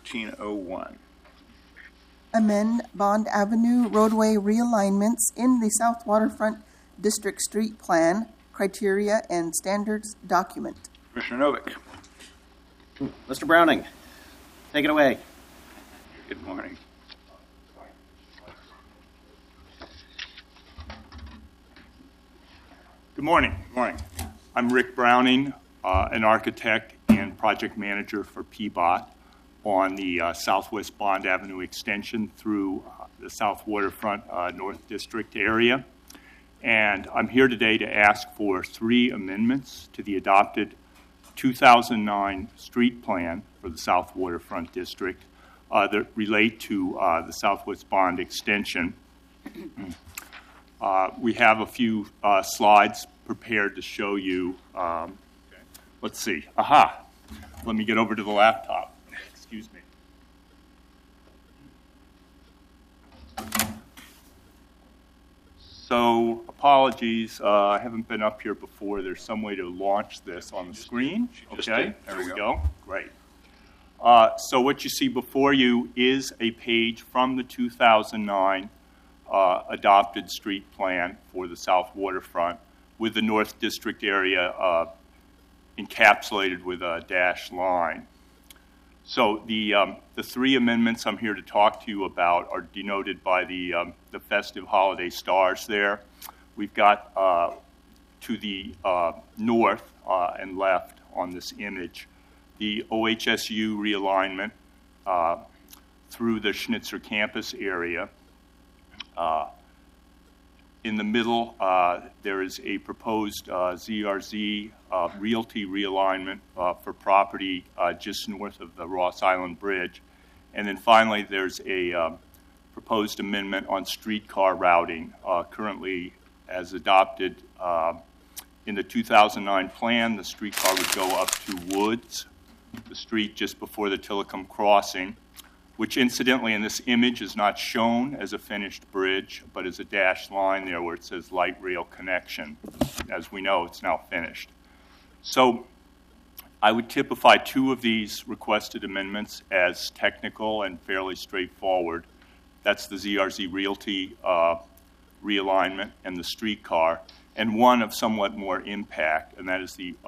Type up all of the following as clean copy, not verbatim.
1301. Amend Bond Avenue roadway realignments in the South Waterfront District Street Plan, criteria and standards document. Commissioner Novick. Mr. Browning, take it away. Good morning. Good morning. Good morning. I'm Rick Browning, an architect and project manager for PBOT on the Southwest Bond Avenue extension through the South Waterfront North District area. And I'm here today to ask for 3 amendments to the adopted 2009 street plan for the South Waterfront District that relate to the Southwest Bond extension. We have a few slides prepared to show you. Let's see. Aha. Let me get over to the laptop. Excuse me. So, apologies. I haven't been up here before. There's some way to launch this on the screen. Okay, there we go. Great. So what you see before you is a page from the 2009 adopted street plan for the South Waterfront with the North District area encapsulated with a dashed line. So the 3 amendments I'm here to talk to you about are denoted by the festive holiday stars there. We've got to the north and left on this image the OHSU realignment through the Schnitzer campus area. In the middle, there is a proposed ZRZ Realty realignment for property just north of the Ross Island Bridge. And then finally, there's a proposed amendment on streetcar routing, currently as adopted in the 2009 plan. The streetcar would go up to Woods, the street just before the Tillicum crossing, which incidentally in this image is not shown as a finished bridge, but as a dashed line there where it says light rail connection. As we know, it's now finished. So I would typify 2 of these requested amendments as technical and fairly straightforward. That's the ZRZ Realty realignment and the streetcar, and one of somewhat more impact, and that is the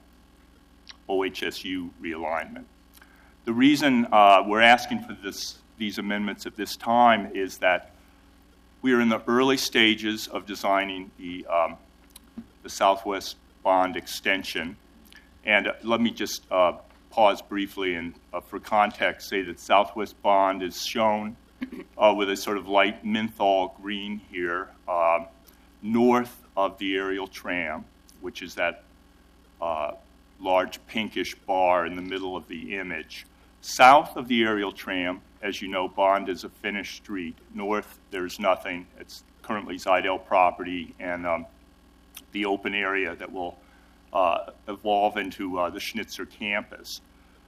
OHSU realignment. The reason we're asking for these amendments at this time is that we are in the early stages of designing the Southwest Bond extension. And let me just pause briefly and, for context, say that Southwest Bond is shown with a sort of light menthol green here, north of the aerial tram, which is that large pinkish bar in the middle of the image. South of the aerial tram, as you know, Bond is a finished street. North, there's nothing. It's currently Zidell property and the open area that will evolve into the Schnitzer campus.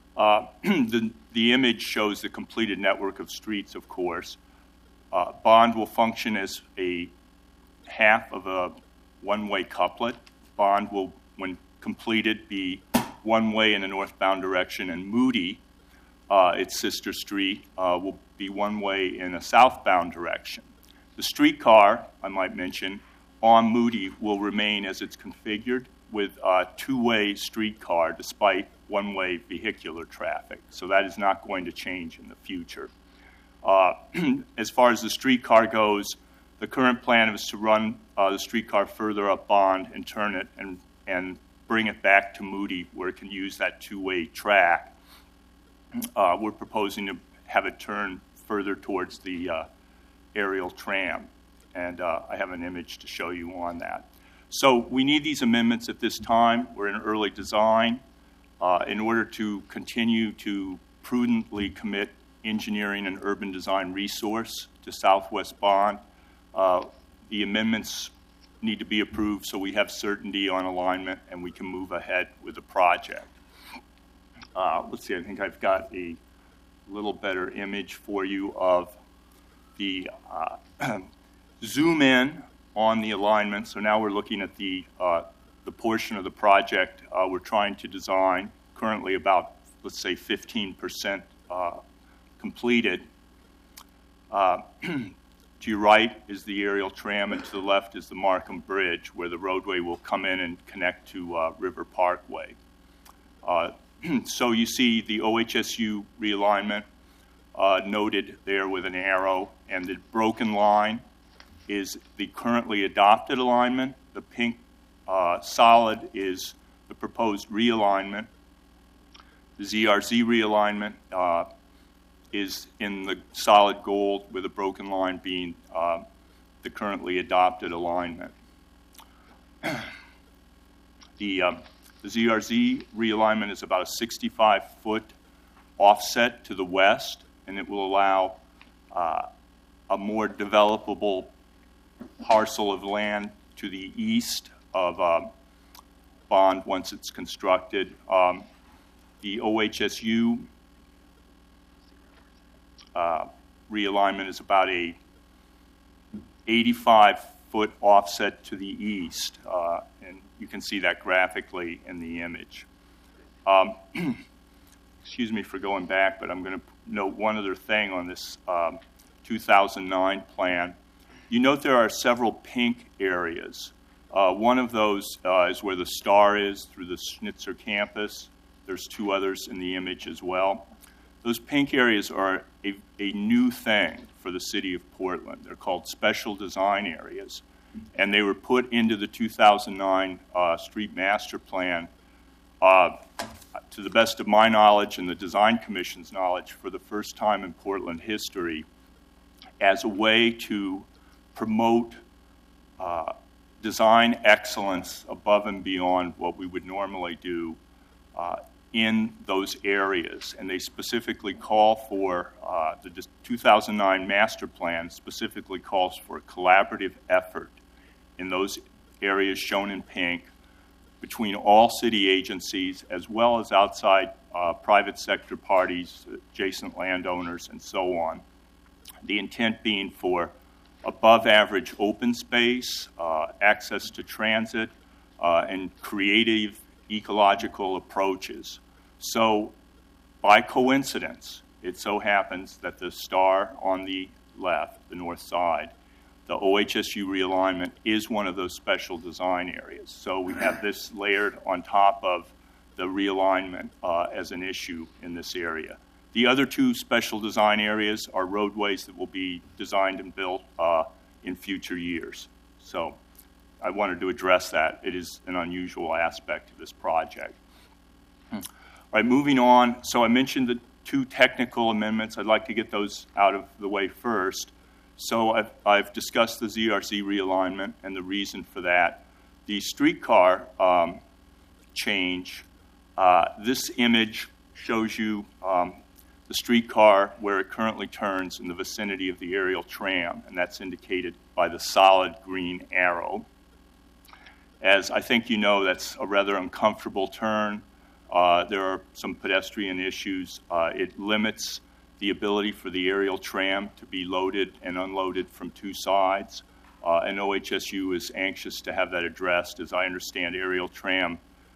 The image shows the completed network of streets, of course. Bond will function as a half of a one-way couplet. Bond will, when completed, be one-way in the northbound direction, and Moody, its sister street, will be one-way in a southbound direction. The streetcar, I might mention, on Moody will remain as it's configured with two-way streetcar despite one-way vehicular traffic. So that is not going to change in the future. As far as the streetcar goes, the current plan is to run the streetcar further up Bond and turn it and bring it back to Moody where it can use that two-way track. We're proposing to have it turn further towards the aerial tram, and I have an image to show you on that. So we need these amendments at this time. We're in early design in order to continue to prudently commit engineering and urban design resource to Southwest Bond. The amendments need to be approved so we have certainty on alignment and we can move ahead with the project. Let's see, I think I've got a little better image for you of the zoom in on the alignment. So now we're looking at the portion of the project we're trying to design, currently about, let's say, 15% completed. To your right is the aerial tram, and to the left is the Markham Bridge, where the roadway will come in and connect to River Parkway. So you see the OHSU realignment noted there with an arrow, and the broken line is the currently adopted alignment. The pink solid is the proposed realignment. The ZRZ realignment is in the solid gold, with a broken line being the currently adopted alignment. The ZRZ realignment is about a 65-foot offset to the west, and it will allow a more developable parcel of land to the east of Bond once it's constructed. The OHSU realignment is about a 85-foot offset to the east, and you can see that graphically in the image. Excuse me for going back, but I'm going to note one other thing on this 2009 plan. You note there are several pink areas. One of those is where the star is through the Schnitzer campus. There's two others in the image as well. Those pink areas are a new thing for the city of Portland. They're called special design areas, and they were put into the 2009 street master plan, to the best of my knowledge and the Design Commission's knowledge, for the first time in Portland history, as a way to promote design excellence above and beyond what we would normally do in those areas. And they specifically call for, the 2009 master plan specifically calls for a collaborative effort in those areas shown in pink between all city agencies as well as outside private sector parties, adjacent landowners, and so on. The intent being for above average open space, access to transit, and creative ecological approaches. So by coincidence, it so happens that the star on the left, the north side, the OHSU realignment is one of those special design areas. So we have this layered on top of the realignment as an issue in this area. The other two special design areas are roadways that will be designed and built in future years. So I wanted to address that. It is an unusual aspect of this project. All right, moving on. So I mentioned the two technical amendments. I'd like to get those out of the way first. So I've discussed the ZRZ realignment and the reason for that. The streetcar change, this image shows you the streetcar where it currently turns in the vicinity of the aerial tram, and that's indicated by the solid green arrow. As I think you know, that's a rather uncomfortable turn. There are some pedestrian issues. It limits the ability for the aerial tram to be loaded and unloaded from two sides. And OHSU is anxious to have that addressed. As I understand, aerial tram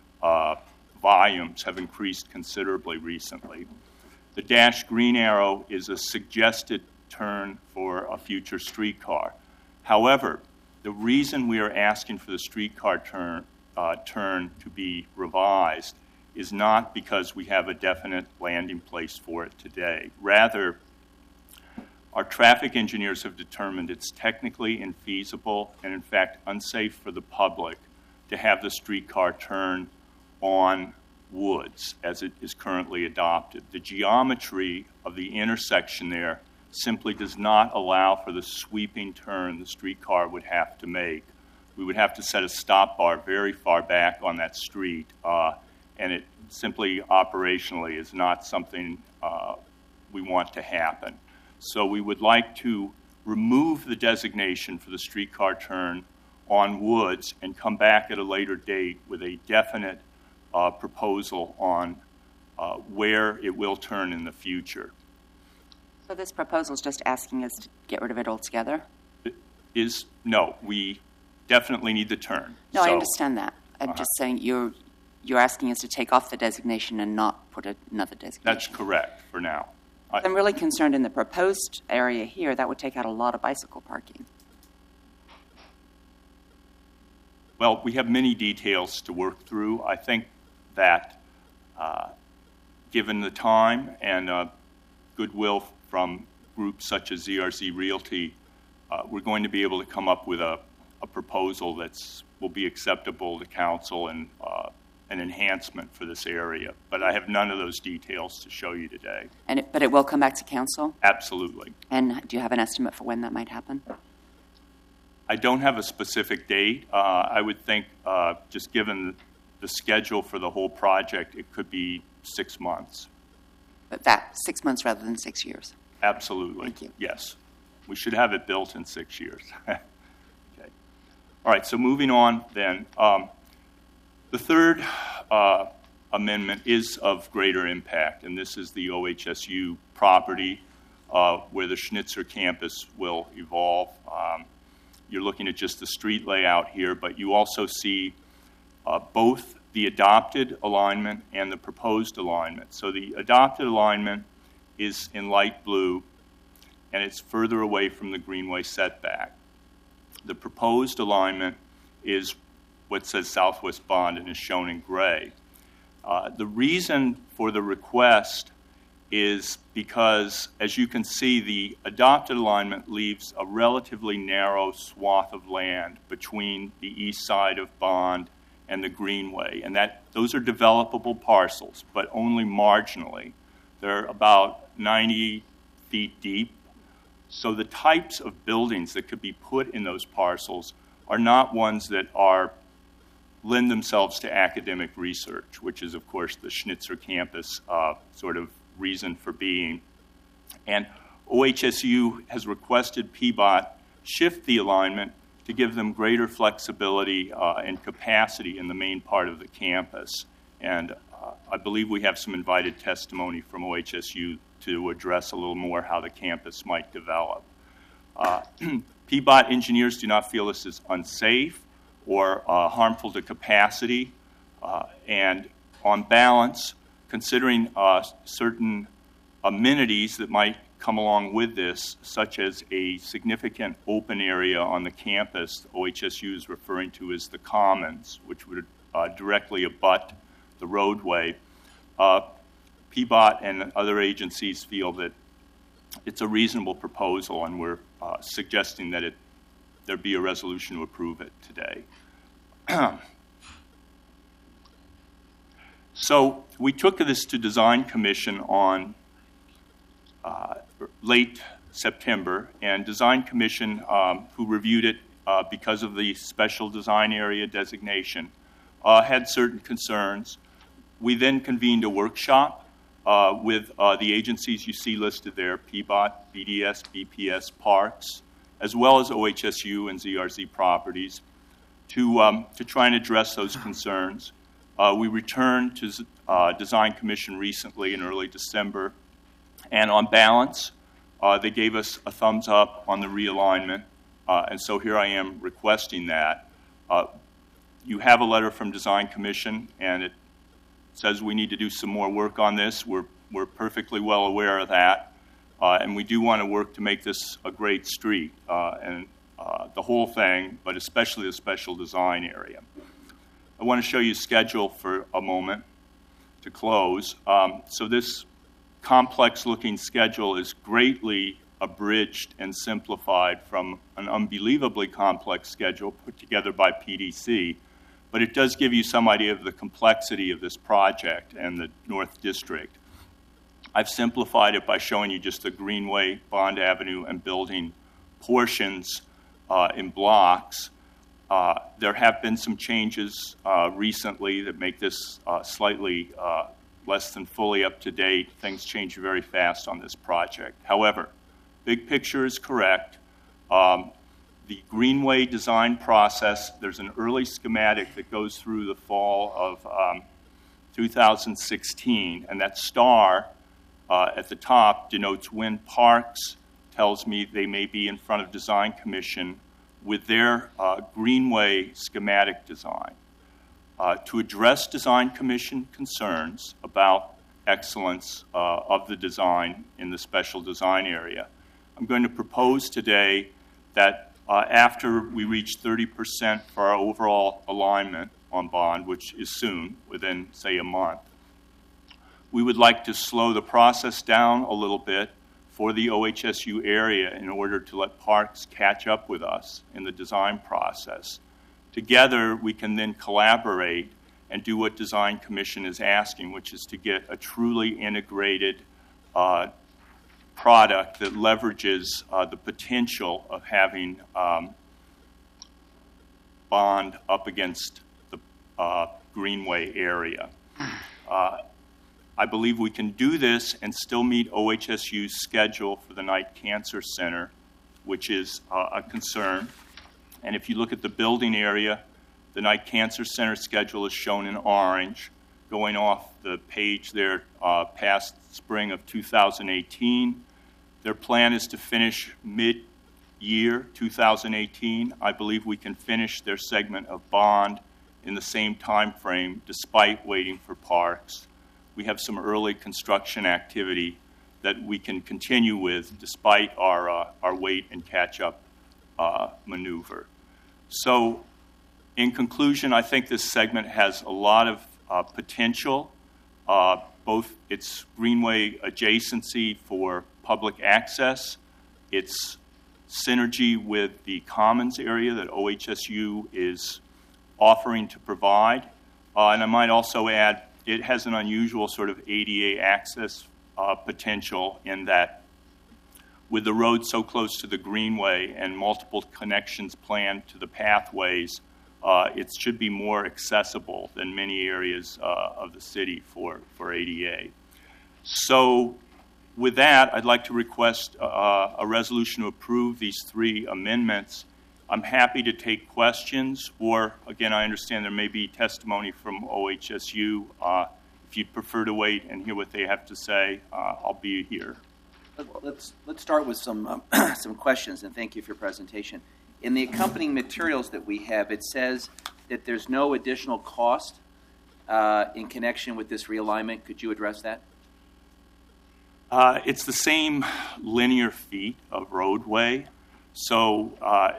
volumes have increased considerably recently. The dashed green arrow is a suggested turn for a future streetcar. However, the reason we are asking for the streetcar turn to be revised is not because we have a definite landing place for it today. Rather, our traffic engineers have determined it's technically infeasible and, in fact, unsafe for the public to have the streetcar turn on Woods as it is currently adopted. The geometry of the intersection there simply does not allow for the sweeping turn the streetcar would have to make. We would have to set a stop bar very far back on that street, and it simply operationally is not something we want to happen. So we would like to remove the designation for the streetcar turn on Woods and come back at a later date with a definite proposal on where it will turn in the future. So this proposal is just asking us to get rid of it altogether? No, we definitely need the turn. No, I understand that. I'm just saying you're asking us to take off the designation and not put another designation. That's correct for now. I'm really concerned in the proposed area here, that would take out a lot of bicycle parking. Well, we have many details to work through. I think that given the time and goodwill from groups such as ZRZ Realty, we're going to be able to come up with a proposal that will be acceptable to council and an enhancement for this area. But I have none of those details to show you today. But it will come back to council? Absolutely. And do you have an estimate for when that might happen? I don't have a specific date. I would think, just given the schedule for the whole project, it could be 6 months. But that 6 months rather than 6 years? Absolutely. Thank you. Yes. We should have it built in 6 years. Okay. All right, so moving on then. The third amendment is of greater impact, and this is the OHSU property where the Schnitzer campus will evolve. You're looking at just the street layout here, but you also see both the adopted alignment and the proposed alignment. So the adopted alignment is in light blue, and it's further away from the greenway setback. The proposed alignment is what says Southwest Bond and is shown in gray. The reason for the request is because, as you can see, the adopted alignment leaves a relatively narrow swath of land between the east side of Bond and the greenway, and those are developable parcels, but only marginally. They're about 90 feet deep. So the types of buildings that could be put in those parcels are not ones that lend themselves to academic research, which is, of course, the Schnitzer campus sort of reason for being. And OHSU has requested PBOT shift the alignment to give them greater flexibility and capacity in the main part of the campus. And I believe we have some invited testimony from OHSU to address a little more how the campus might develop. PBOT engineers do not feel this is unsafe or harmful to capacity. And on balance, considering certain amenities that might come along with this, such as a significant open area on the campus, OHSU is referring to as the Commons, which would directly abut the roadway. PBOT and other agencies feel that it's a reasonable proposal, and we're suggesting that there be a resolution to approve it today. So we took this to Design Commission on late September, and Design Commission, who reviewed it because of the special design area designation, had certain concerns. We then convened a workshop with the agencies you see listed there, PBOT, BDS, BPS, Parks, as well as OHSU and ZRZ Properties, to try and address those concerns. We returned to Design Commission recently in early December, and on balance, they gave us a thumbs up on the realignment, and so here I am requesting that. You have a letter from Design Commission, and it says we need to do some more work on this. We're perfectly well aware of that, and we do want to work to make this a great street, and the whole thing, but especially the special design area. I want to show you a schedule for a moment to close. So this complex-looking schedule is greatly abridged and simplified from an unbelievably complex schedule put together by PDC, but it does give you some idea of the complexity of this project and the North District. I've simplified it by showing you just the Greenway, Bond Avenue, and building portions in blocks. There have been some changes recently that make this slightly less than fully up to date. Things change very fast on this project. However, big picture is correct. The Greenway design process, there's an early schematic that goes through the fall of 2016, and that star at the top denotes when Parks tells me they may be in front of Design Commission with their Greenway schematic design. To address Design Commission concerns about excellence of the design in the special design area. I'm going to propose today that after we reach 30% for our overall alignment on bond, which is soon, within, say, a month, we would like to slow the process down a little bit for the OHSU area in order to let parks catch up with us in the design process. Together, we can then collaborate and do what Design Commission is asking, which is to get a truly integrated product that leverages the potential of having bond up against the Greenway area. I believe we can do this and still meet OHSU's schedule for the Night Cancer Center, which is a concern. And if you look at the building area, the Night Cancer Center schedule is shown in orange, going off the page there past spring of 2018. Their plan is to finish mid-year 2018. I believe we can finish their segment of bond in the same time frame despite waiting for parks. We have some early construction activity that we can continue with despite our wait and catch-up maneuver. So, in conclusion, I think this segment has a lot of potential, both its Greenway adjacency for public access, its synergy with the commons area that OHSU is offering to provide, and I might also add it has an unusual sort of ADA access potential in that with the road so close to the Greenway and multiple connections planned to the pathways, it should be more accessible than many areas of the city for ADA. So with that, I'd like to request a resolution to approve these three amendments. I'm happy to take questions, or, again, I understand there may be testimony from OHSU. If you'd prefer to wait and hear what they have to say, I'll be here. Let's start with some questions, and thank you for your presentation. In the accompanying materials that we have, it says that there's no additional cost in connection with this realignment. Could you address that? It's the same linear feet of roadway, so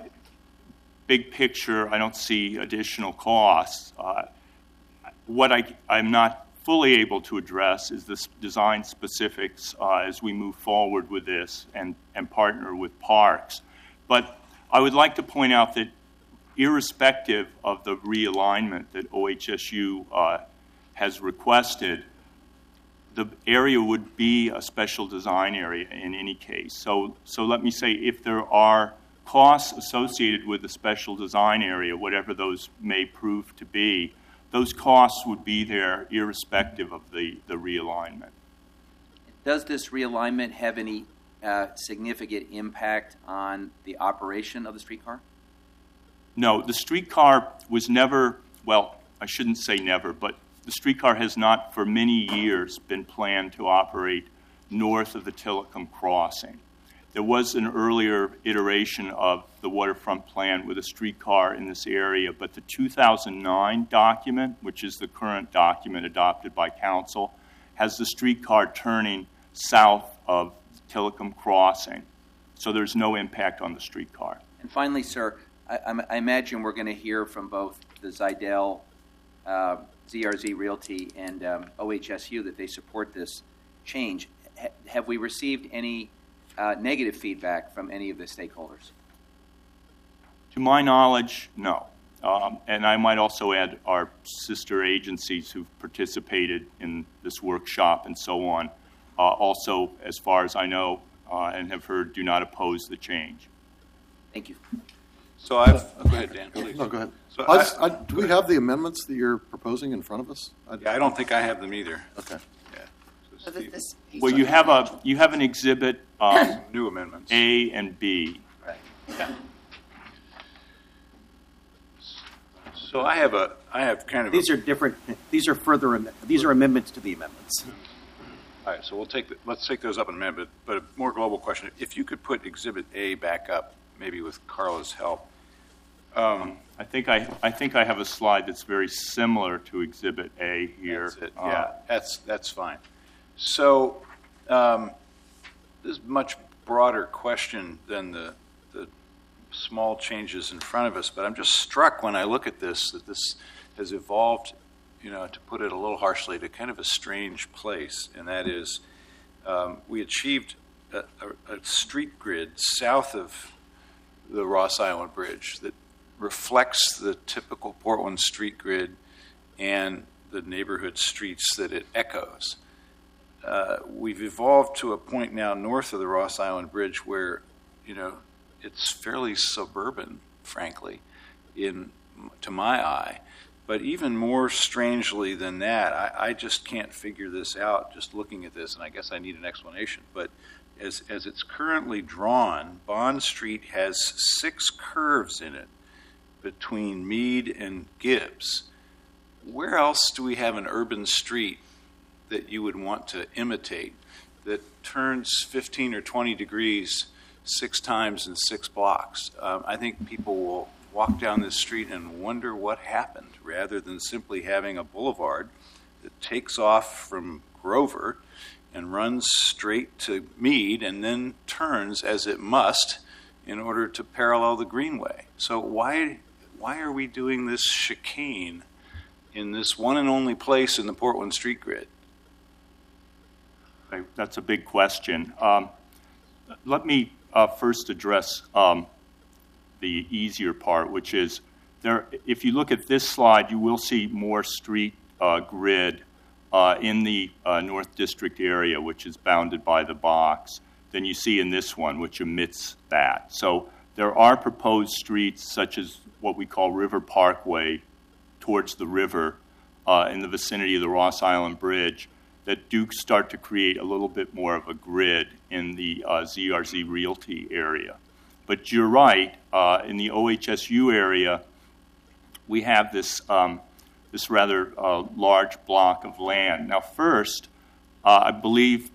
big picture, I don't see additional costs. What I'm not fully able to address is the design specifics as we move forward with this and partner with parks. But I would like to point out that irrespective of the realignment that OHSU has requested, the area would be a special design area in any case. So let me say, if there are costs associated with the special design area, whatever those may prove to be, those costs would be there irrespective of the realignment. Does this realignment have any significant impact on the operation of the streetcar? No, the streetcar was never, well, I shouldn't say never, but the streetcar has not for many years been planned to operate north of the Tillicum Crossing. There was an earlier iteration of the waterfront plan with a streetcar in this area, but the 2009 document, which is the current document adopted by Council, has the streetcar turning south of Tillicum Crossing. So there's no impact on the streetcar. And finally, sir, I imagine we're going to hear from both the Zidell, ZRZ Realty, and OHSU that they support this change. Have we received any negative feedback from any of the stakeholders? To my knowledge, no. And I might also add our sister agencies who've participated in this workshop and so on, also, as far as I know and have heard, do not oppose the change. Thank you. So go ahead, Dan, please. No, go ahead. So do we have the amendments that you're proposing in front of us? I don't think I have them either. Okay. Yeah. So this piece Well, you have an exhibit New amendments. A and B. Right. Yeah. So I have kind of These are different. These are these are amendments to the amendments. All right, so let's take those up in a minute, but a more global question. If you could put Exhibit A back up, maybe with Carla's help. I think I have a slide that's very similar to Exhibit A here. That's it. Yeah, that's fine. So this is a much broader question than the small changes in front of us, but I'm just struck when I look at this that this has evolved, to put it a little harshly, to kind of a strange place, and that is we achieved a street grid south of the Ross Island Bridge that reflects the typical Portland street grid and the neighborhood streets that it echoes. We've evolved to a point now north of the Ross Island Bridge where, it's fairly suburban, frankly, to my eye. But even more strangely than that, I just can't figure this out just looking at this, and I guess I need an explanation. But as it's currently drawn, Bond Street has 6 curves in it between Meade and Gibbs. Where else do we have an urban street that you would want to imitate that turns 15 or 20 degrees 6 times in 6 blocks? I think people will walk down this street and wonder what happened, rather than simply having a boulevard that takes off from Grover and runs straight to Meade and then turns, as it must, in order to parallel the Greenway. So why are we doing this chicane in this one and only place in the Portland street grid? That's a big question. Let me first address the easier part, which is if you look at this slide, you will see more street grid in the North District area, which is bounded by the box, than you see in this one, which omits that. So there are proposed streets, such as what we call River Parkway, towards the river in the vicinity of the Ross Island Bridge, that do start to create a little bit more of a grid in the ZRZ Realty area. But you're right, in the OHSU area, we have this rather large block of land. Now, first, I believe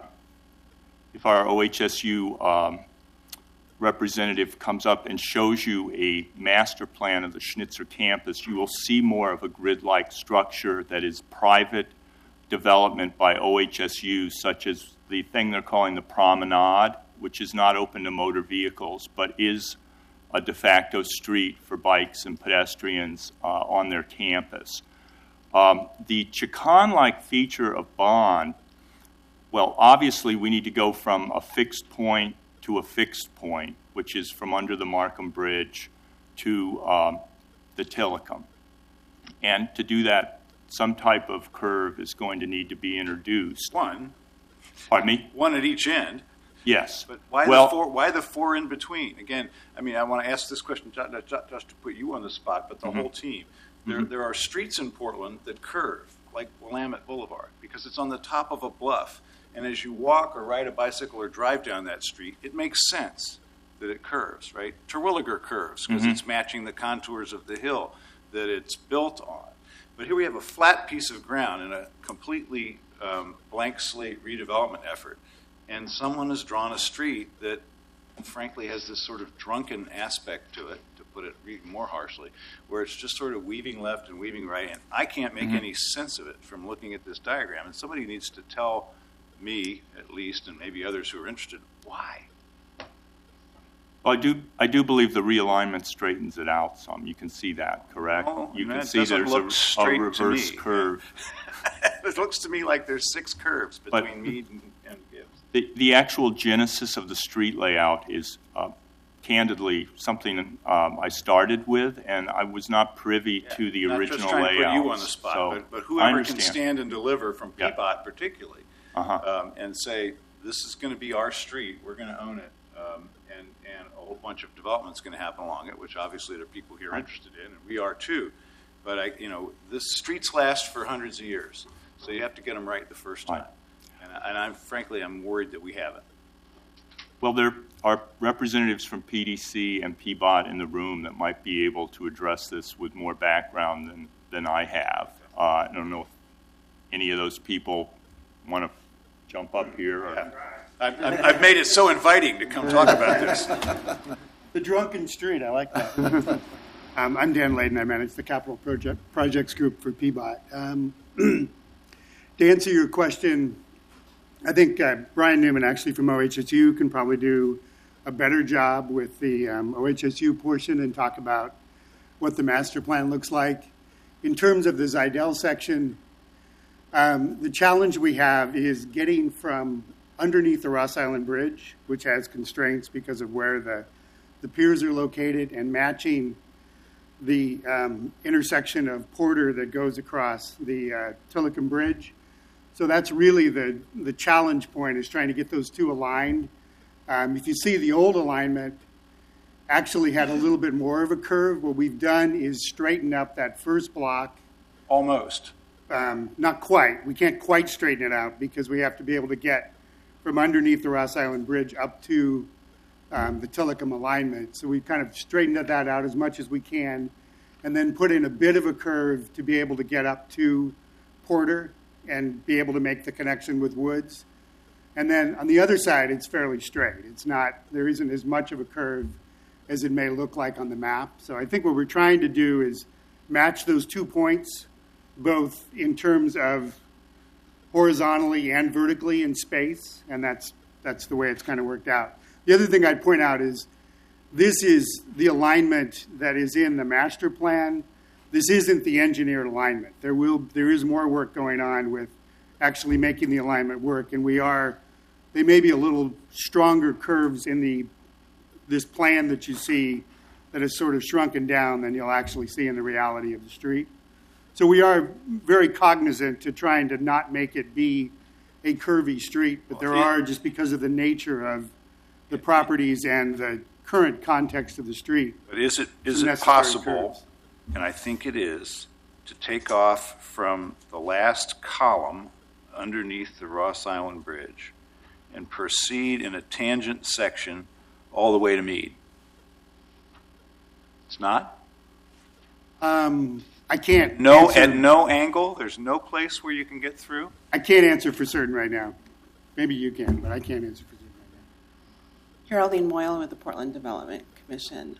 if our OHSU representative comes up and shows you a master plan of the Schnitzer campus, you will see more of a grid-like structure that is private development by OHSU, such as the thing they're calling the Promenade, which is not open to motor vehicles, but is a de facto street for bikes and pedestrians on their campus. The chicane-like feature of Bond, well, obviously we need to go from a fixed point to a fixed point, which is from under the Markham Bridge to the Tillicum. And to do that, some type of curve is going to need to be introduced. One. Pardon me? One at each end. Yes. But why the 4 in between? Again, I mean, I want to ask this question not just to put you on the spot, but the whole team. There are streets in Portland that curve, like Willamette Boulevard, because it's on the top of a bluff. And as you walk or ride a bicycle or drive down that street, it makes sense that it curves, right? Terwilliger curves, because it's matching the contours of the hill that it's built on. But here we have a flat piece of ground in a completely blank slate redevelopment effort. And someone has drawn a street that, frankly, has this sort of drunken aspect to it, to put it even more harshly, where it's just sort of weaving left and weaving right. And I can't make any sense of it from looking at this diagram. And somebody needs to tell me, at least, and maybe others who are interested, why. Well, I do believe the realignment straightens it out some. You can see that, correct? Oh, you can that see doesn't there's look a straight to reverse me. curve. It looks to me like there's 6 curves between Meade and Gibbs. The actual genesis of the street layout is candidly something I started with, and I was not privy to the original layout. Not just trying to put you on the spot, so but whoever can stand and deliver from Peabot particularly, Uh-huh. and say, this is going to be our street, we're going to own it, and a whole bunch of development's going to happen along it, which obviously there are people here interested in, and we are too. But this streets last for hundreds of years, so you have to get them right the first time. And I'm worried that we haven't. Well, there are representatives from PDC and Peabot in the room that might be able to address this with more background than I have. I don't know if any of those people want to jump up here. Or... I've made it so inviting to come talk about this. The drunken street, I like that. I'm Dan Layden. I manage the Capital Projects Group for Peabot. To answer your question I think Brian Newman, actually from OHSU, can probably do a better job with the OHSU portion and talk about what the master plan looks like. In terms of the Zidell section, the challenge we have is getting from underneath the Ross Island Bridge, which has constraints because of where the piers are located, and matching the intersection of Porter that goes across the Tillicum Bridge. So that's really the challenge point, is trying to get those two aligned. If you see, the old alignment actually had a little bit more of a curve. What we've done is straighten up that first block. Almost. Not quite. We can't quite straighten it out because we have to be able to get from underneath the Ross Island Bridge up to the Tillicum alignment. So we've kind of straightened that out as much as we can, and then put in a bit of a curve to be able to get up to Porter and be able to make the connection with Woods. And then on the other side, it's fairly straight. There isn't as much of a curve as it may look like on the map. So I think what we're trying to do is match those 2 points, both in terms of horizontally and vertically in space, and that's the way it's kind of worked out. The other thing I'd point out is this is the alignment that is in the master plan. This isn't the engineered alignment. There is more work going on with actually making the alignment work, and they may be a little stronger curves in this plan that you see that is sort of shrunken down than you'll actually see in the reality of the street. So we are very cognizant to trying to not make it be a curvy street, but there are, just because of the nature of the properties and the current context of the street. But is it possible, and I think it is, to take off from the last column underneath the Ross Island Bridge and proceed in a tangent section all the way to Meade? It's not? I can't. At no angle? There's no place where you can get through? I can't answer for certain right now. Maybe you can, but I can't answer for certain right now. Geraldine Moyle with the Portland Development Commission.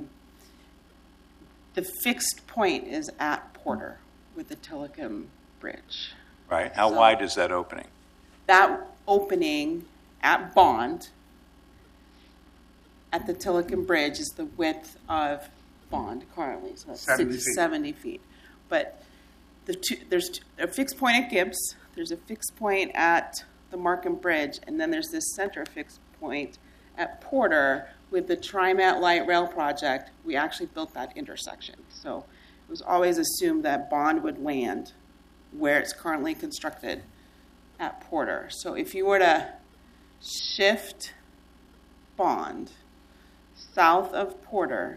The fixed point is at Porter with the Tillicum Bridge. Right. How wide is that opening? That opening at Bond at the Tillicum Bridge is the width of Bond currently, so it's 70 feet. But there's a fixed point at Gibbs, there's a fixed point at the Markham Bridge, and then there's this center fixed point at Porter. With the TriMet Light Rail project, we actually built that intersection. So it was always assumed that Bond would land where it's currently constructed at Porter. So if you were to shift Bond south of Porter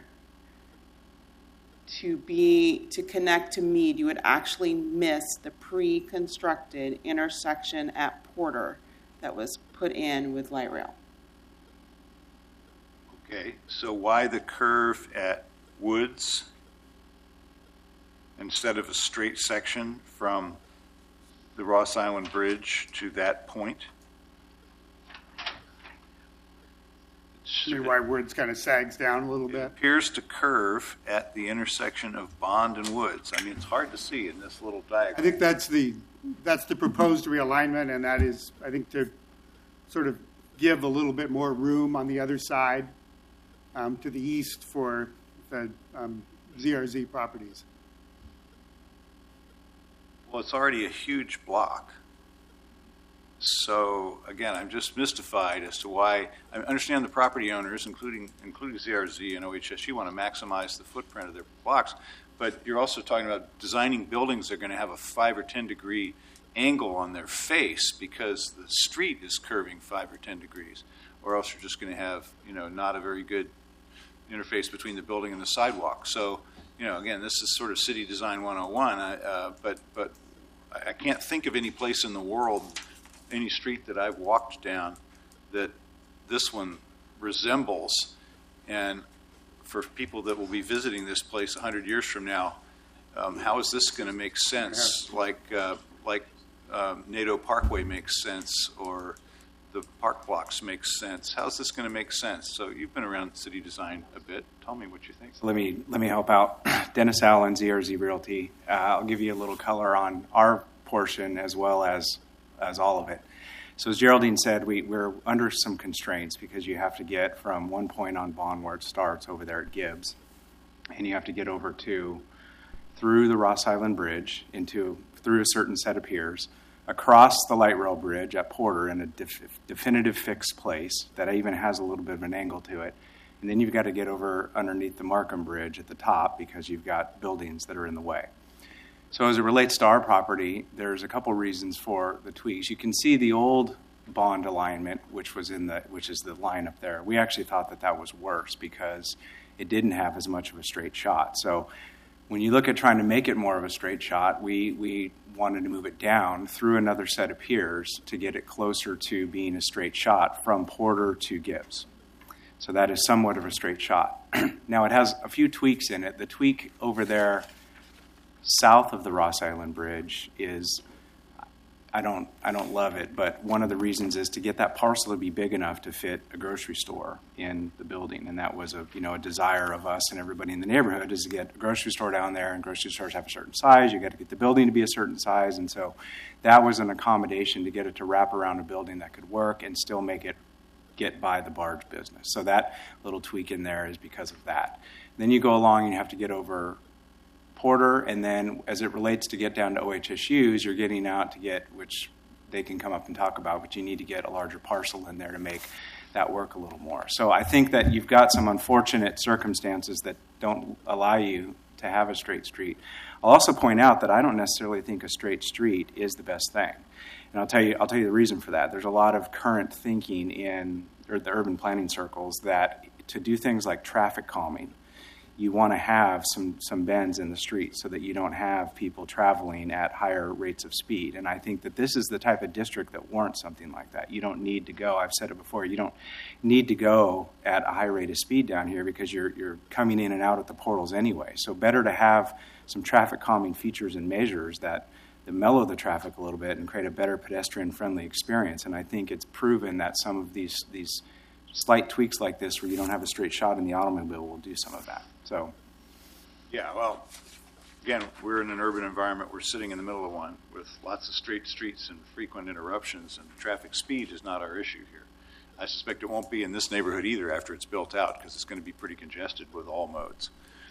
to connect to Meade, you would actually miss the pre-constructed intersection at Porter that was put in with light rail. Okay, so why the curve at Woods instead of a straight section from the Ross Island Bridge to that point? See why Woods kind of sags down a little It bit? appears to curve at the intersection of Bond and Woods. I mean, it's hard to see in this little diagram. I think that's the proposed realignment, and that is, I think, to sort of give a little bit more room on the other side to the east for the ZRZ properties. Well, it's already a huge block. So, again, I'm just mystified as to why. I understand the property owners, including ZRZ and OHSU, want to maximize the footprint of their blocks, but you're also talking about designing buildings that are going to have a 5 or 10 degree angle on their face because the street is curving 5 or 10 degrees, or else you're just going to have, not a very good interface between the building and the sidewalk. So, again, this is sort of city design 101, but I can't think of any place in the world, any street that I've walked down, that this one resembles. And for people that will be visiting this place 100 years from now, how is this going to make sense? Like NATO Parkway makes sense, or the park blocks make sense. How's this going to make sense? So you've been around city design a bit. Tell me what you think. So let me help out. Dennis Allen, ZRZ Realty. I'll give you a little color on our portion as well as all of it. So as Geraldine said, we're under some constraints because you have to get from one point on Bond where it starts over there at Gibbs, and you have to get over to through the Ross Island Bridge through a certain set of piers, across the light rail bridge at Porter in a definitive fixed place that even has a little bit of an angle to it. And then you've got to get over underneath the Markham Bridge at the top because you've got buildings that are in the way. So as it relates to our property, there's a couple reasons for the tweaks. You can see the old Bond alignment, which is the line up there. We actually thought that was worse because it didn't have as much of a straight shot. So when you look at trying to make it more of a straight shot, we wanted to move it down through another set of piers to get it closer to being a straight shot from Porter to Gibbs. So that is somewhat of a straight shot. Now it has a few tweaks in it. The tweak over there south of the Ross Island Bridge is, I don't love it, but one of the reasons is to get that parcel to be big enough to fit a grocery store in the building, and that was a desire of us and everybody in the neighborhood is to get a grocery store down there, and grocery stores have a certain size. You got to get the building to be a certain size, and so that was an accommodation to get it to wrap around a building that could work and still make it get by the barge business. So that little tweak in there is because of that. Then you go along and you have to get over Porter, and then as it relates to get down to OHSUs, you're getting out to get, which they can come up and talk about, but you need to get a larger parcel in there to make that work a little more. So I think that you've got some unfortunate circumstances that don't allow you to have a straight street. I'll also point out that I don't necessarily think a straight street is the best thing. And I'll tell you the reason for that. There's a lot of current thinking in the urban planning circles that to do things like traffic calming, you want to have some bends in the street so that you don't have people traveling at higher rates of speed. And I think that this is the type of district that warrants something like that. You don't need to go, I've said it before, you don't need to go at a high rate of speed down here because you're coming in and out at the portals anyway. So better to have some traffic calming features and measures that mellow the traffic a little bit and create a better pedestrian-friendly experience. And I think it's proven that some of these slight tweaks like this where you don't have a straight shot in the automobile will do some of that. So, yeah, well, again, we're in an urban environment. We're sitting in the middle of one with lots of straight streets and frequent interruptions, and traffic speed is not our issue here. I suspect it won't be in this neighborhood either after it's built out because it's going to be pretty congested with all modes.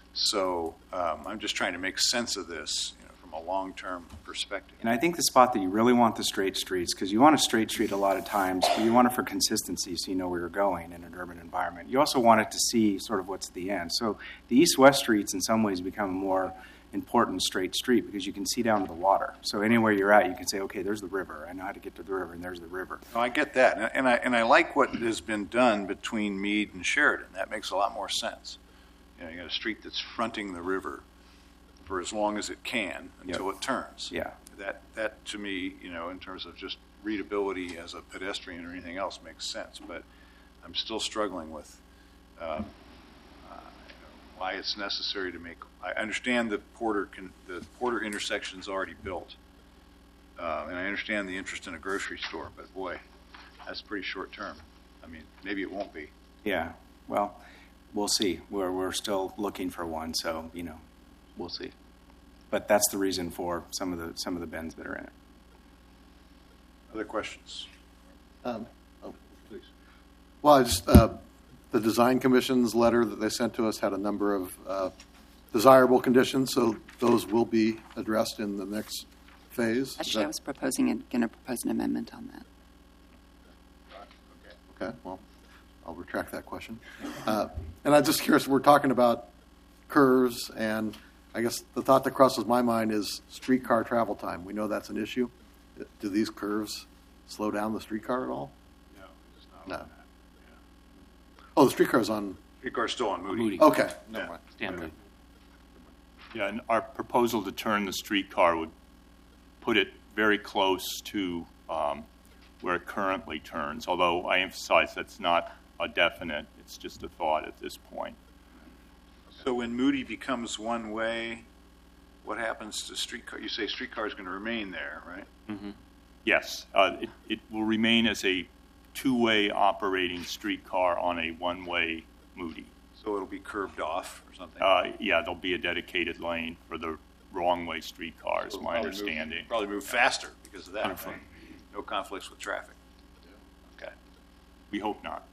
So I'm just trying to make sense of this from a long-term perspective. And I think the spot that you really want the straight streets, because you want a straight street a lot of times, but you want it for consistency so you know where you're going in an urban environment. You also want it to see sort of what's at the end. So the east-west streets in some ways become a more important straight street because you can see down to the water. So anywhere you're at, you can say, okay, there's the river. I know how to get to the river, and there's the river. No, I get that. And I like what has been done between Meade and Sheridan. That makes a lot more sense. You got a street that's fronting the river for as long as it can until it turns. Yeah. That to me, in terms of just readability as a pedestrian or anything else makes sense. But I'm still struggling with why it's necessary to make. I understand the Porter intersection's already built, and I understand the interest in a grocery store. But boy, that's pretty short term. I mean, maybe it won't be. Yeah. Well, we'll see. We're still looking for one, so we'll see. But that's the reason for some of the bends that are in it. Other questions? Please. Well, the Design Commission's letter that they sent to us had a number of desirable conditions, so those will be addressed in the next phase. Actually, I was going to propose an amendment on that. Okay, well, I'll retract that question. And I'm just curious, we're talking about curves, and I guess the thought that crosses my mind is streetcar travel time. We know that's an issue. Do these curves slow down the streetcar at all? No, it's not. No. On that. Yeah. Oh, the streetcar's on. Streetcar's still on Moody. Okay. No. Mind. Yeah, and our proposal to turn the streetcar would put it very close to where it currently turns, although I emphasize that's not a definite, it's just a thought at this point. So when Moody becomes one way, what happens to streetcar? You say streetcar is going to remain there, right? Mm-hmm. Yes, it will remain as a two-way operating streetcar on a one-way Moody. So it'll be curved off or something? Yeah, there'll be a dedicated lane for the wrong-way streetcars, So my understanding. Probably move faster because of that, right? No conflicts with traffic. We hope not.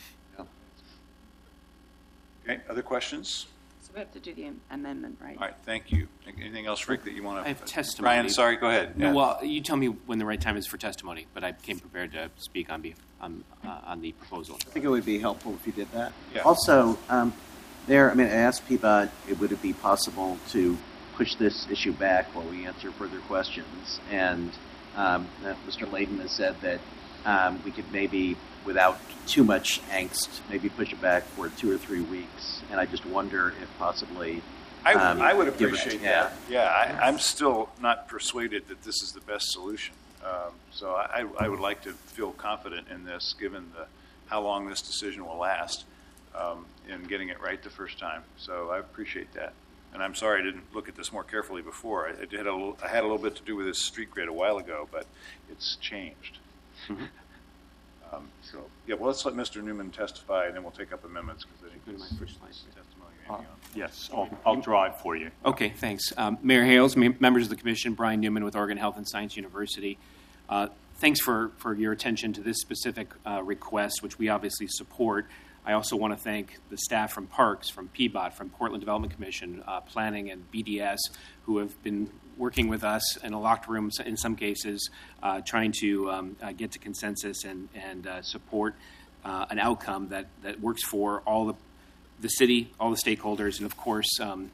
Okay, other questions? So we have to do the amendment, right? All right, thank you. Anything else, Rick, that you want to? I have testimony. Brian, sorry, go ahead. No, Yeah. well, you tell me when the right time is for testimony, but I came prepared to speak on the proposal. I think it would be helpful if you did that. Yeah. Also, I asked PBOT, would it be possible to push this issue back while we answer further questions? And Mr. Layden has said that we could maybe, without too much angst, maybe push it back for 2 or 3 weeks. And I just wonder if possibly... I would give it- appreciate yeah. that. Yeah, I'm still not persuaded that this is the best solution. So I would like to feel confident in this, given how long this decision will last, in getting it right the first time. So I appreciate that. And I'm sorry I didn't look at this more carefully before. I had a little bit to do with this street grid a while ago, but it's changed. Mm-hmm. So, yeah, well, let's let Mr. Newman testify, and then we'll take up amendments, because I think Go to this my first slide. testimony. Anything else? Yes, I'll drive for you. Okay, thanks. Mayor Hales, members of the commission, Brian Newman with Oregon Health and Science University. Thanks for your attention to this specific request, which we obviously support. I also want to thank the staff from Parks, from PBOT, from Portland Development Commission, Planning, and BDS, who have been working with us in a locked room in some cases, trying to get to consensus and support an outcome that works for all the city, all the stakeholders, and of course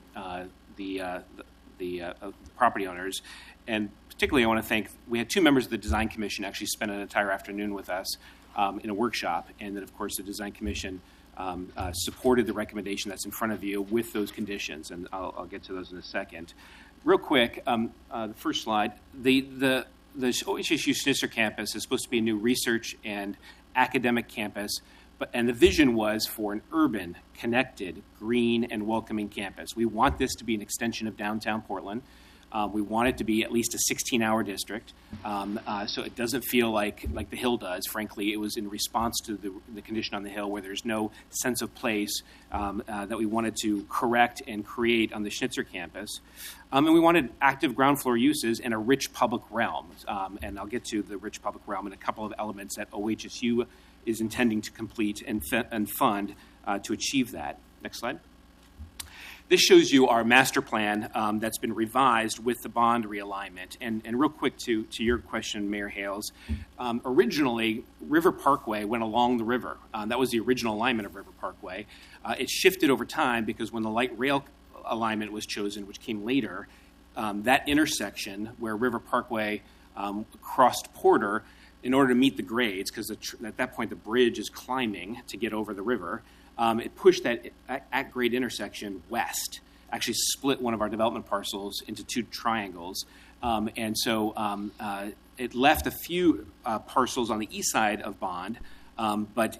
the property owners. And particularly, I want to thank, we had 2 members of the Design Commission actually spend an entire afternoon with us in a workshop, and then of course the Design Commission supported the recommendation that's in front of you with those conditions, and I'll get to those in a second. Real quick, the first slide, the OHSU Schnitzer campus is supposed to be a new research and academic campus, and the vision was for an urban, connected, green, and welcoming campus. We want this to be an extension of downtown Portland. We want it to be at least a 16-hour district, so it doesn't feel like the Hill does. Frankly, it was in response to the condition on the Hill where there's no sense of place that we wanted to correct and create on the Schnitzer campus. And we wanted active ground floor uses and a rich public realm. And I'll get to the rich public realm and a couple of elements that OHSU is intending to complete and fund to achieve that. Next slide. This shows you our master plan that's been revised with the bond realignment. And real quick to your question, Mayor Hales, originally River Parkway went along the river. That was the original alignment of River Parkway. It shifted over time because when the light rail alignment was chosen, which came later, that intersection where River Parkway crossed Porter, in order to meet the grades, because at that point the bridge is climbing to get over the river, it pushed that at-grade intersection west, actually split one of our development parcels into 2 triangles. And so it left a few parcels on the east side of Bond, but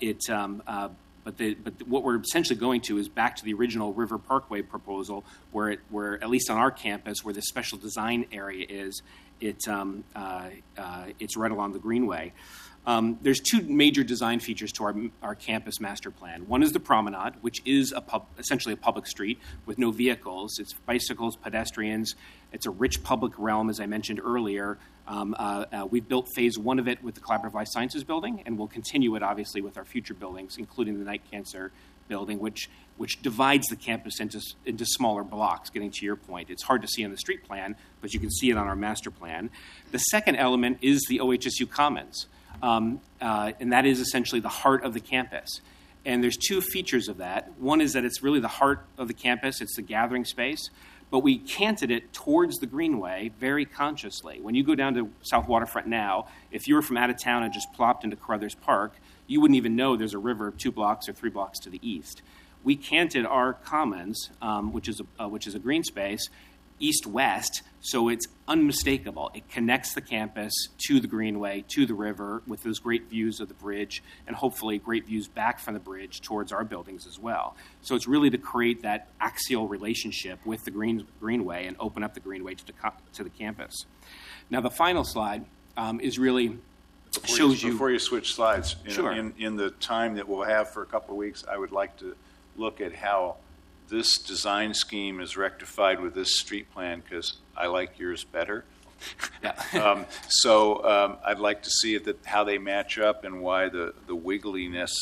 what we're essentially going to is back to the original River Parkway proposal, where at least on our campus, where the special design area is, it's right along the Greenway. There's 2 major design features to our campus master plan. One is the promenade, which is essentially a public street with no vehicles. It's bicycles, pedestrians. It's a rich public realm, as I mentioned earlier. We've built phase 1 of it with the Collaborative Life Sciences building, and we'll continue it, obviously, with our future buildings, including the Night Cancer building, which divides the campus into smaller blocks, getting to your point. It's hard to see on the street plan, but you can see it on our master plan. The second element is the OHSU Commons. And that is essentially the heart of the campus. And there's 2 features of that. One is that it's really the heart of the campus. It's the gathering space. But we canted it towards the Greenway very consciously. When you go down to South Waterfront now, if you were from out of town and just plopped into Carruthers Park, you wouldn't even know there's a river 2 blocks or 3 blocks to the east. We canted our commons, which is a green space, east-west, so it's unmistakable. It connects the campus to the Greenway, to the river, with those great views of the bridge, and hopefully great views back from the bridge towards our buildings as well. So it's really to create that axial relationship with the Greenway and open up the Greenway to the campus. Now, the final slide is really shows you... Before you switch slides, Sure. in the time that we'll have for a couple of weeks, I would like to look at how this design scheme is rectified with this street plan, because I like yours better. Yeah. So I'd like to see how they match up and why the wiggliness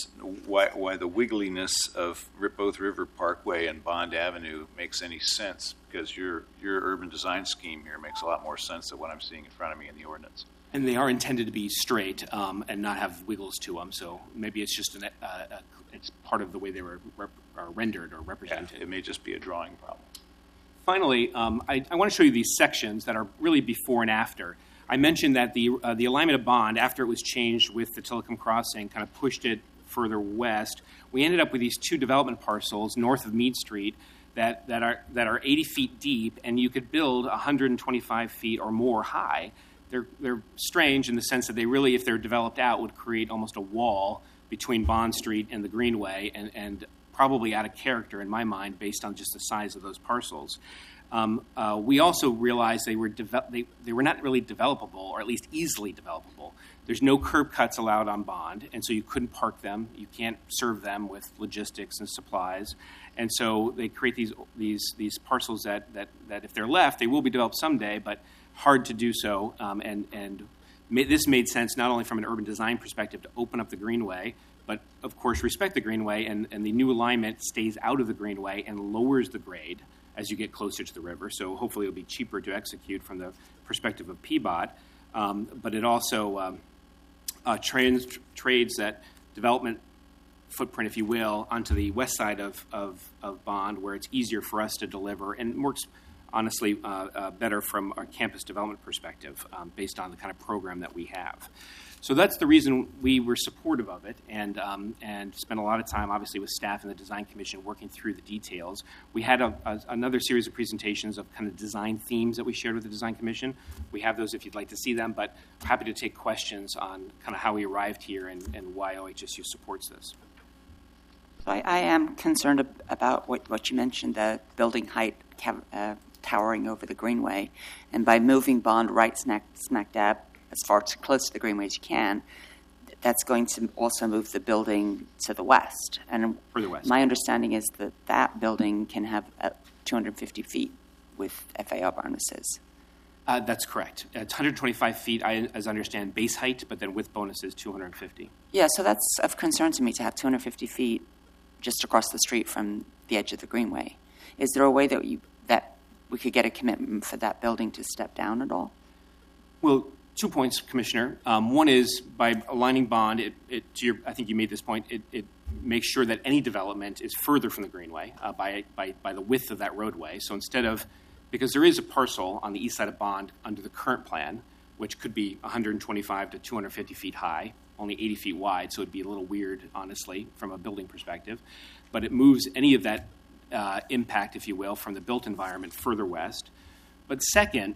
of both River Parkway and Bond Avenue makes any sense, because your urban design scheme here makes a lot more sense than what I'm seeing in front of me in the ordinance. And they are intended to be straight and not have wiggles to them. So maybe it's just it's part of the way they were rendered or represented. Yeah, it may just be a drawing problem. Finally, I want to show you these sections that are really before and after. I mentioned that the alignment of Bond, after it was changed with the Tillicum Crossing, kind of pushed it further west. We ended up with these two development parcels north of Meade Street that are 80 feet deep, and you could build 125 feet or more high. They're strange in the sense that they really, if they're developed out, would create almost a wall between Bond Street and the Greenway, and probably out of character in my mind based on just the size of those parcels. We also realized they were not really developable, or at least easily developable. There's no curb cuts allowed on Bond, and so you couldn't park them. You can't serve them with logistics and supplies, and so they create these parcels that if they're left, they will be developed someday, but hard to do so. This made sense not only from an urban design perspective to open up the Greenway, but of course respect the Greenway, and the new alignment stays out of the Greenway and lowers the grade as you get closer to the river. So hopefully it'll be cheaper to execute from the perspective of PBOT. But it also trades that development footprint, if you will, onto the west side of Bond, where it's easier for us to deliver and works honestly better from our campus development perspective based on the kind of program that we have. So that's the reason we were supportive of it, and spent a lot of time, obviously, with staff and the Design Commission working through the details. We had another series of presentations of kind of design themes that we shared with the Design Commission. We have those if you'd like to see them, but happy to take questions on kind of how we arrived here and why OHSU supports this. So I am concerned about what you mentioned, the building height towering over the Greenway, and by moving Bond right smack dab as far close to the Greenway as you can, that's going to also move the building to the west. And further west. My understanding is that building can have 250 feet with FAR bonuses. That's correct. It's 125 feet, as I understand, base height, but then with bonuses, 250. Yeah, so that's of concern to me to have 250 feet just across the street from the edge of the Greenway. Is there a way that we could get a commitment for that building to step down at all? Well, 2 points, Commissioner. One is by aligning Bond, I think you made this point, it makes sure that any development is further from the Greenway by the width of that roadway. So instead of, because there is a parcel on the east side of Bond under the current plan, which could be 125 to 250 feet high, only 80 feet wide, so it'd be a little weird, honestly, from a building perspective. But it moves any of that impact, if you will, from the built environment further west. But second,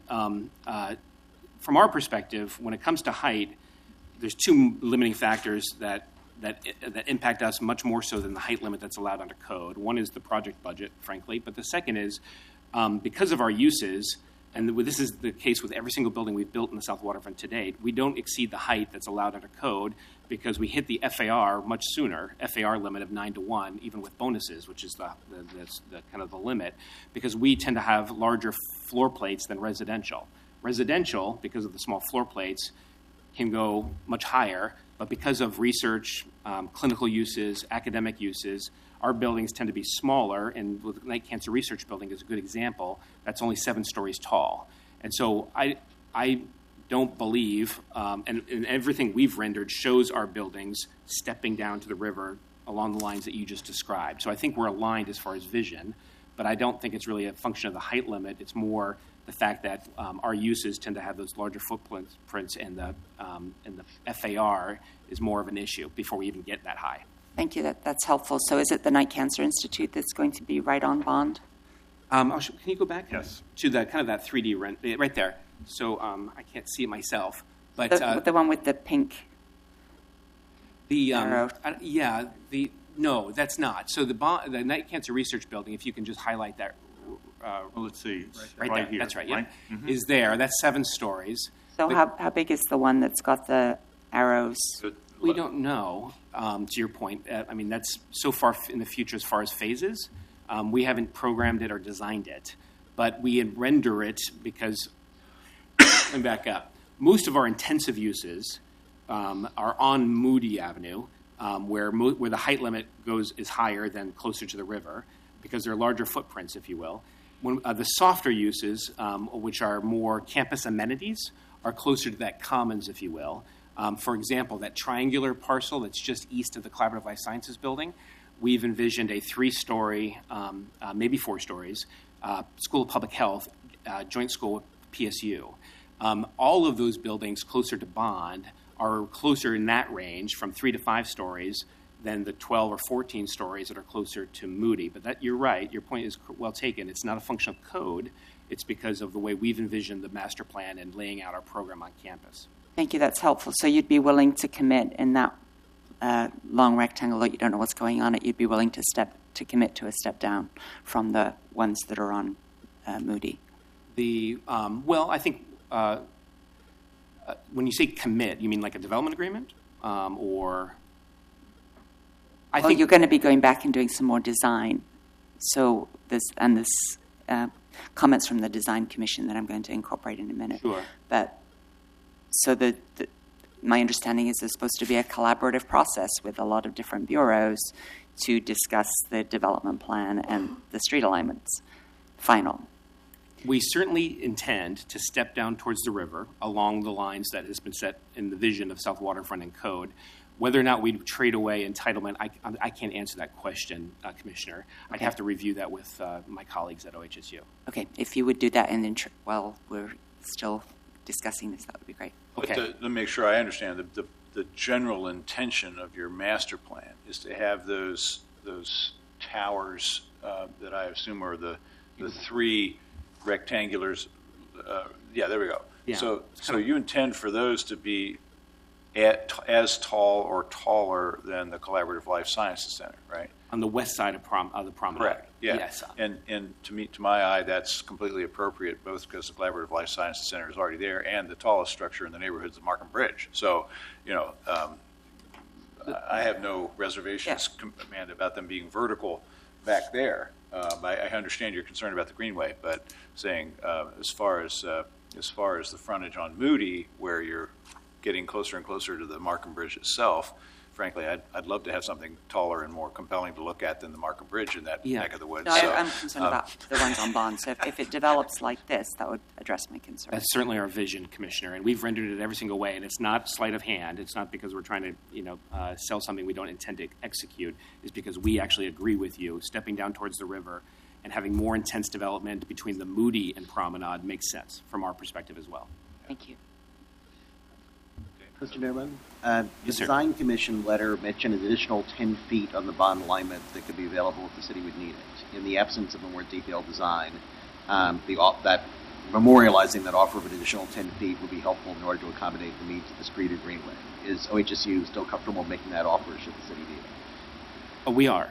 from our perspective, when it comes to height, there's two limiting factors that impact us much more so than the height limit that's allowed under code. One is the project budget, frankly, but the second is because of our uses, and this is the case with every single building we've built in the South Waterfront to date, we don't exceed the height that's allowed under code because we hit the FAR much sooner, FAR limit of 9-to-1, even with bonuses, which is the kind of the limit, because we tend to have larger floor plates than residential. Residential, because of the small floor plates, can go much higher, but because of research, clinical uses, academic uses, our buildings tend to be smaller, and the Knight Cancer Research Building is a good example. That's only 7 stories tall. And so I don't believe, and everything we've rendered shows our buildings stepping down to the river along the lines that you just described. So I think we're aligned as far as vision, but I don't think it's really a function of the height limit. It's more the fact that our uses tend to have those larger footprints, and the FAR is more of an issue before we even get that high. Thank you. That's helpful. So is it the Knight Cancer Institute that's going to be right on Bond? Can you go back? Yes. To the kind of that 3D rent right there. So I can't see it myself, but the one with the pink arrow. No, that's not. So the Knight Cancer Research Building, if you can just highlight that. Well, let's see. Right there. Here. That's right. Yeah. Right? Mm-hmm. Is there? That's 7 stories. So how big is the one that's got the arrows? We don't know. To your point, I mean, that's so far in the future as far as phases. We haven't programmed it or designed it, but we render it because let me back up. Most of our intensive uses are on Moody Avenue, where the height limit is higher than closer to the river, because they're larger footprints, if you will. When, the softer uses, which are more campus amenities, are closer to that commons, if you will. For example, that triangular parcel that's just east of the Collaborative Life Sciences building, we've envisioned a 3-story, maybe 4 stories, School of Public Health, joint school with PSU. All of those buildings closer to Bond are closer in that range from 3 to 5 stories than the 12 or 14 stories that are closer to Moody. But you're right. Your point is well taken. It's not a function of code. It's because of the way we've envisioned the master plan and laying out our program on campus. Thank you. That's helpful. So you'd be willing to commit in that long rectangle that you don't know what's going on it. You'd be willing to commit to a step down from the ones that are on Moody. I think when you say commit, you mean like a development agreement, or? I think you're going to be going back and doing some more design. So this comments from the Design Commission that I'm going to incorporate in a minute. Sure. But so my understanding is there's supposed to be a collaborative process with a lot of different bureaus to discuss the development plan and the street alignments. Final. We certainly intend to step down towards the river along the lines that has been set in the vision of South Waterfront and Code. Whether or not we trade away entitlement, I can't answer that question, Commissioner. I'd have to review that with my colleagues at OHSU. Okay, if you would do that, and then while we're still discussing this, that would be great. Okay. But to make sure I understand, the general intention of your master plan is to have those towers that I assume are the 3 rectangulars. There we go. Yeah. So you intend for those to be as tall or taller than the Collaborative Life Sciences Center, right? On the west side of the promenade. Correct. Yeah. Yes. And to my eye, that's completely appropriate, both because the Collaborative Life Sciences Center is already there, and the tallest structure in the neighborhood is the Markham Bridge. So, I have no reservations, Amanda, about them being vertical back there. I understand your concern about the Greenway, but saying as far as the frontage on Moody, where you're getting closer and closer to the Markham Bridge itself, frankly, I'd love to have something taller and more compelling to look at than the Markham Bridge in that neck of the woods. No, I'm concerned about the ones on Bond. So if it develops like this, that would address my concern. That's certainly our vision, Commissioner, and we've rendered it every single way. And it's not sleight of hand. It's not because we're trying to sell something we don't intend to execute. It's because we actually agree with you. Stepping down towards the river and having more intense development between the Moody and Promenade makes sense from our perspective as well. Thank you. Mr. Chairman, the Design Commission letter mentioned an additional 10 feet on the bond alignment that could be available if the city would need it. In the absence of a more detailed design, that memorializing that offer of an additional 10 feet would be helpful in order to accommodate the needs of the street or greenway. Is OHSU still comfortable making that offer should the city need it? We are.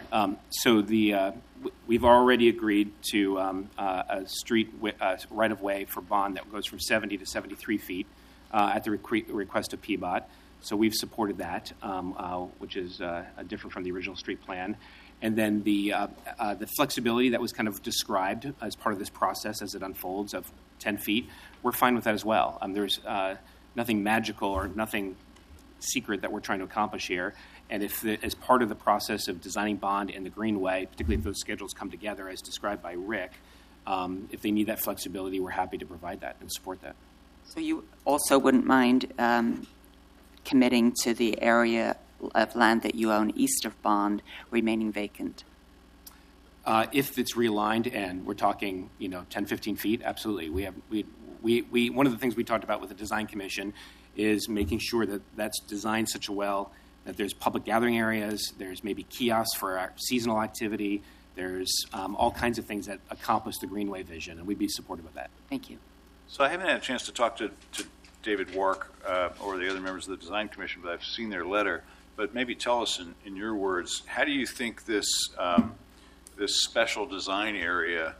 We've already agreed to a street right-of-way for Bond that goes from 70 to 73 feet. At the request of PBOT. So we've supported that, which is different from the original street plan. And then the flexibility that was kind of described as part of this process as it unfolds of 10 feet, we're fine with that as well. There's nothing magical or nothing secret that we're trying to accomplish here. And if as part of the process of designing Bond and the Greenway, particularly if those schedules come together as described by Rick, if they need that flexibility, we're happy to provide that and support that. So you also wouldn't mind committing to the area of land that you own east of Bond remaining vacant? If it's realigned and we're talking, 10, 15 feet, absolutely. We one of the things we talked about with the Design Commission is making sure that that's designed such a well that there's public gathering areas, there's maybe kiosks for our seasonal activity, there's all kinds of things that accomplish the Greenway vision, and we'd be supportive of that. Thank you. So I haven't had a chance to talk to David Wark or the other members of the Design Commission, but I've seen their letter. But maybe tell us in your words, how do you think this special design area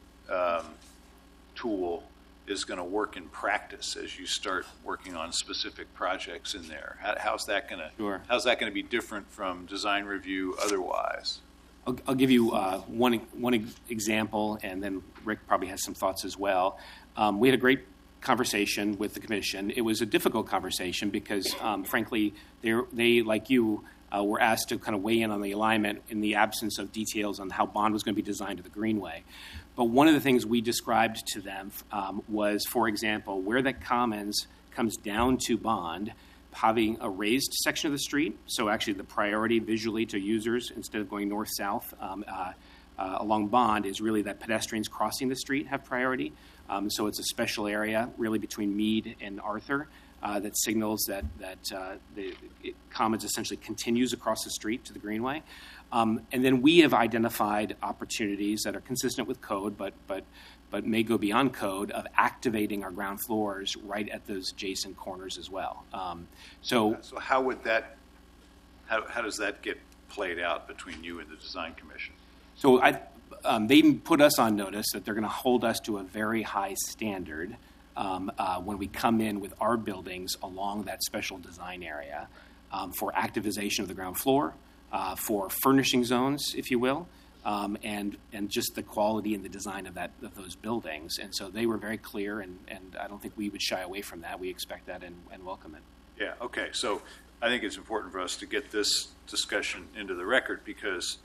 tool is going to work in practice as you start working on specific projects in there? How's that going to be different from design review otherwise? I'll give you one example, and then Rick probably has some thoughts as well. We had a great conversation with the commission. It was a difficult conversation because, frankly, they like you, were asked to kind of weigh in on the alignment in the absence of details on how Bond was going to be designed to the Greenway. But one of the things we described to them was, for example, where that Commons comes down to Bond, having a raised section of the street, so actually the priority visually to users instead of going north-south along Bond is really that pedestrians crossing the street have priority. So it's a special area really between Meade and Arthur that signals that the Commons essentially continues across the street to the Greenway. And then we have identified opportunities that are consistent with code, but may go beyond code of activating our ground floors right at those adjacent corners as well. So how would that? How does that get played out between you and the Design Commission? So they put us on notice that they're going to hold us to a very high standard when we come in with our buildings along that special design area for activization of the ground floor, for furnishing zones, if you will, and just the quality and the design of those buildings. And so they were very clear, and I don't think we would shy away from that. We expect that and welcome it. Yeah, okay. So I think it's important for us to get this discussion into the record because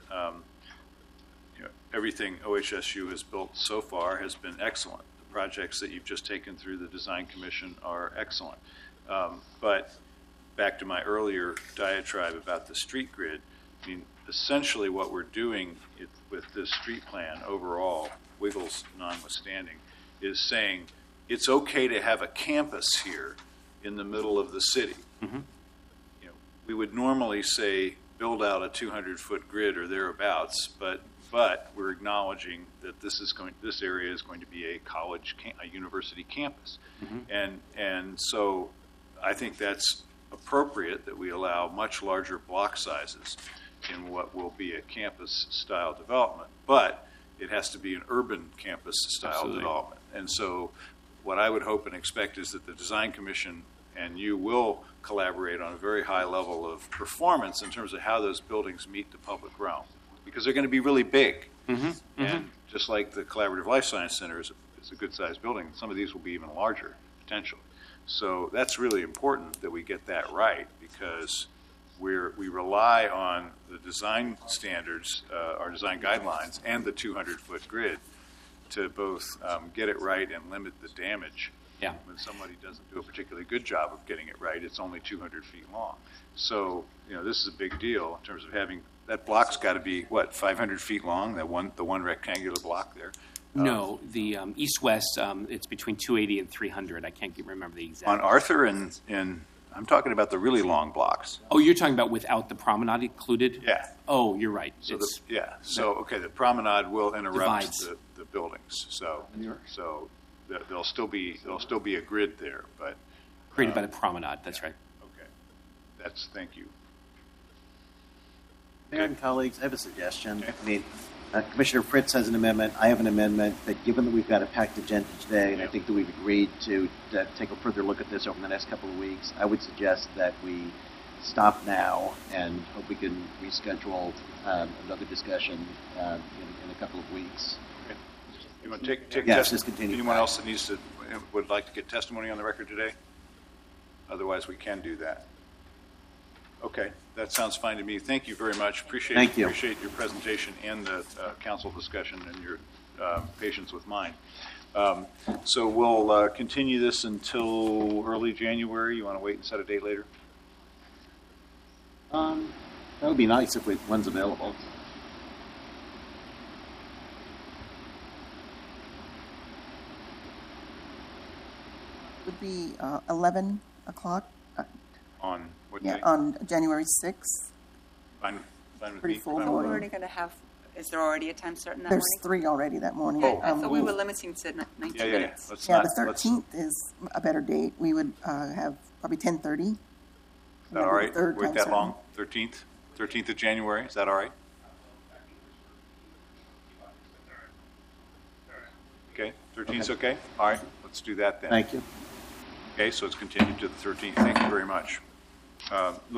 everything OHSU has built so far has been excellent. The projects that you've just taken through the Design Commission are excellent. But back to my earlier diatribe about the street grid, I mean, essentially what we're doing with this street plan overall, wiggles notwithstanding, is saying it's okay to have a campus here in the middle of the city. Mm-hmm. We would normally say build out a 200-foot grid or thereabouts, but we're acknowledging that this area is going to be a university campus, and so I think that's appropriate that we allow much larger block sizes in what will be a campus-style development, but it has to be an urban campus-style development. And so what I would hope and expect is that the Design Commission and you will collaborate on a very high level of performance in terms of how those buildings meet the public realm, because they're going to be really big. Mm-hmm. And just like the Collaborative Life Science Center is a good-sized building, some of these will be even larger, potentially. So that's really important that we get that right, because we rely on the design standards, our design guidelines, and the 200-foot grid to both get it right and limit the damage. Yeah. When somebody doesn't do a particularly good job of getting it right, it's only 200 feet long. So, this is a big deal in terms of having that block's got to be, 500 feet long, the one rectangular block there? No, the east-west, it's between 280 and 300. I can't remember the exact. On Arthur and I'm talking about the really long blocks. Oh, you're talking about without the promenade included? Yeah. Oh, you're right. So the promenade will interrupt the buildings. So there'll still be a grid there, but created by the promenade. That's right. Okay. Thank you. Mayor and colleagues, I have a suggestion. Okay. I mean, Commissioner Fritz has an amendment. I have an amendment that, given that we've got a packed agenda today, and I think that we've agreed to take a further look at this over the next couple of weeks, I would suggest that we stop now and hope we can reschedule another discussion in a couple of weeks. Okay. You want to take yes, just continue. Anyone else that would like to get testimony on the record today? Otherwise, we can do that. Okay, that sounds fine to me. Thank you very much. Appreciate your presentation and the council discussion and your patience with mine. So we'll continue this until early January. You want to wait and set a date later? That would be nice if one's available. Would be 11 o'clock. On what day? On January 6th. Fine with Pretty me. full We're already going to have. Is there already a time certain that There's morning? 3 already that morning. I thought we were limiting to 19 minutes. The 13th is a better date. We would have probably 10:30. Is that all right? Wait that long? 13th of January. Is that all right? Okay. 13th's okay? All right. Let's do that then. Thank you. Okay, so it's continued to the 13th. Thank you very much.